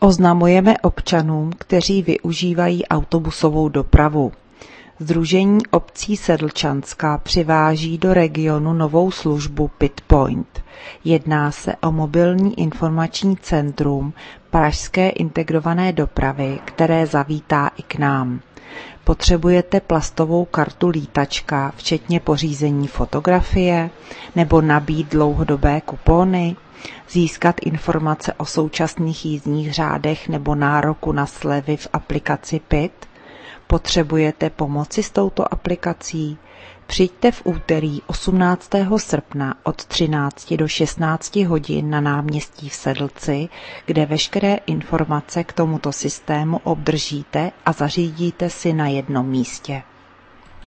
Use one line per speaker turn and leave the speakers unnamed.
Oznamujeme občanům, kteří využívají autobusovou dopravu. Sdružení obcí Sedlčanska přiváží do regionu novou službu PitPoint. Jedná se o mobilní informační centrum pražské integrované dopravy, které zavítá i k nám. Potřebujete plastovou kartu lítačka, včetně pořízení fotografie, nebo nabít dlouhodobé kupóny, získat informace o současných jízdních řádech nebo nároku na slevy v aplikaci PIT? Potřebujete pomoci s touto aplikací? Přijďte v úterý 18. srpna od 13 do 16 hodin na náměstí v Sedlci, kde veškeré informace k tomuto systému obdržíte a zařídíte si na jednom místě.